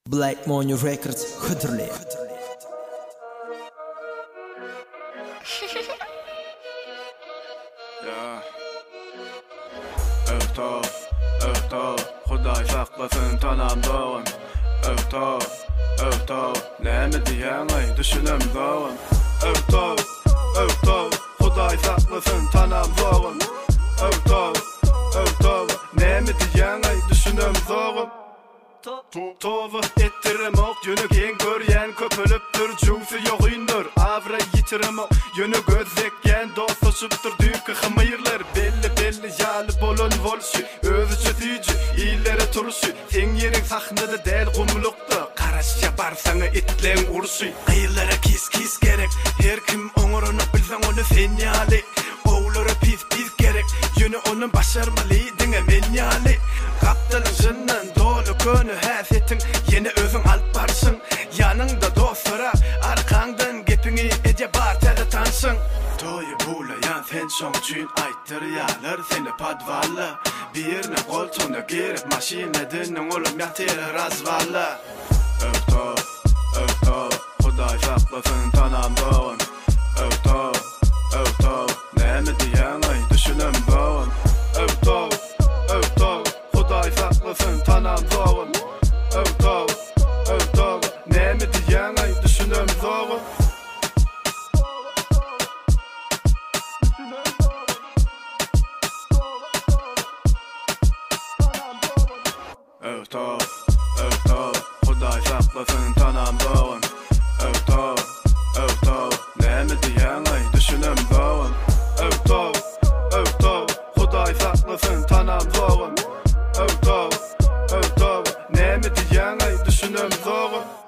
Black Money Records Hıdırlı. Öhtov, Huday saklasın tanam doğun. Öhtov, näme diýen ay düşünem doğun. Öhtov, Huday saklasın tanam doğun. Öhtov, näme diýen ay düşünem doğun. Tova ettirem ok, yönü gen görýän köpölüpdir, jugsy ýogyndyr. Avra ýitirem ok, yönü gözekgen dostlaşypdyr, düýke hymyrlar. Belli ýaly bolan bolşy, özü çötüjü, ýyllere turşy. Sen ýeriň sahnada däl gumlukda, garaş ýapar saňa itleň urşy. Gyýlara kis gerek, her kim oňuruny bilseň onu sen ýaly. Owlara pis gerek, yönü onu başarmaly diňe men ýaly. Kaptalyjyndan dolu könü häsiýetiň, ýene özüň alyp barşyň. Ýanyňda dostlara, arkaňdan gepiňi eje bar täze tanşyň. Toýy bulaýan sen şoň üçin aýtdyrýarlar seni padwalla. Birine goltuňda gerek maşineden oňulum ýatyr razvalla. Öhtov, Huday saklasyn tanam doğun. Öhtov, näme diýen ay düşünem doğun. Öhtov, Huday saklasyn tanam doğun. Öhtov, näme diýen ay düşünem doğun. Öhtov, Huday saklasyn tanam doğun. Öhtov, näme diýen ay düşünem doğun. Öhtov, Huday saklasyn tanam doğun. Öhtov, näme diýen ay düşünem doğun.